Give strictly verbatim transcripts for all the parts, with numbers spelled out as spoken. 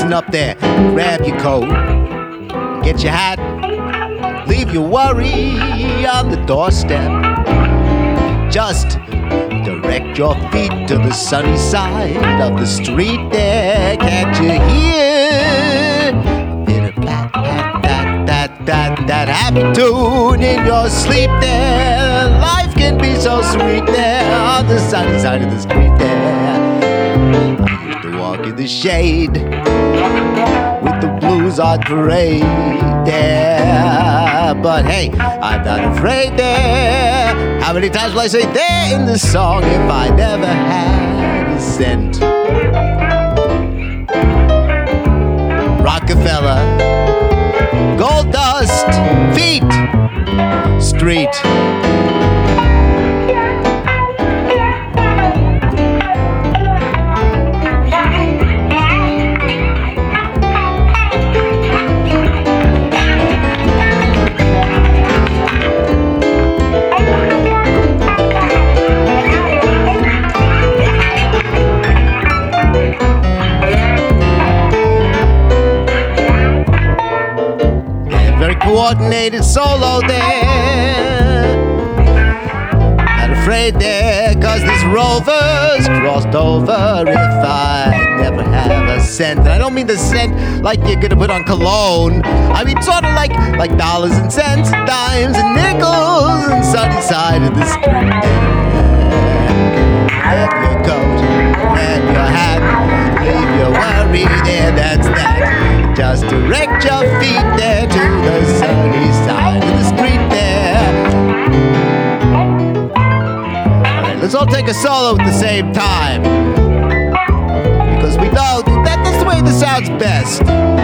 listen up there. Grab your coat, get your hat, leave your worry on the doorstep. Just direct your feet to the sunny side of the street there. Can't you hear a bit of that, that, that, that, that, that happy tune in your sleep there? Life can be so sweet there on the sunny side of the street there. I used to walk in the shade with the blues on parade there. But hey, I'm not afraid there. How many times will I say there in the song if I never had a cent? Rockefeller, gold dust, feet, street. Coordinated solo there. Not afraid there, cause this rover's crossed over if I never have a cent. And I don't mean the cent like you're gonna put on cologne. I mean sort of like like dollars and cents, dimes and nickels, and sunny side of the street there. Grab your coat, grab your hat, leave your worry there, that's that. Just direct your feet there to the sunny side of the street there. Alright, let's all take a solo at the same time, because we know that that's the way this sounds best.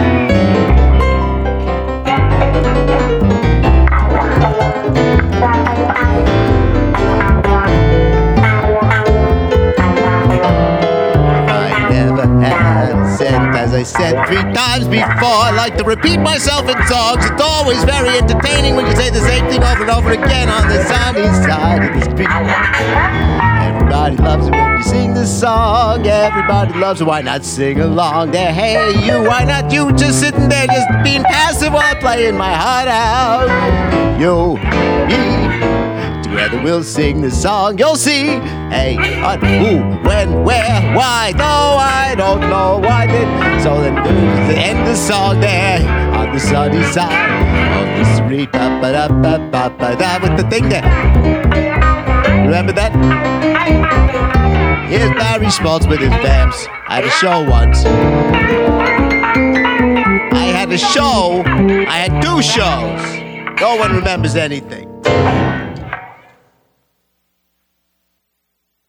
As I said three times before, I like to repeat myself in songs. It's always very entertaining when you say the same thing over and over again on the sunny side of the street. Everybody loves it when you sing this song. Everybody loves it. Why not sing along there? Hey, you, why not you just sitting there just being passive while playing my heart out? You, me, together we'll sing this song. You'll see. Hey, what, who, when, where, why? No, I don't know why did. So then to end the song there on the sunny side of the street. Ba-ba-da-ba-ba-ba-da, with the thing there. Remember that? Here's Barry Schmaltz with his vamps. I had a show once. I had a show. I had two shows. No one remembers anything.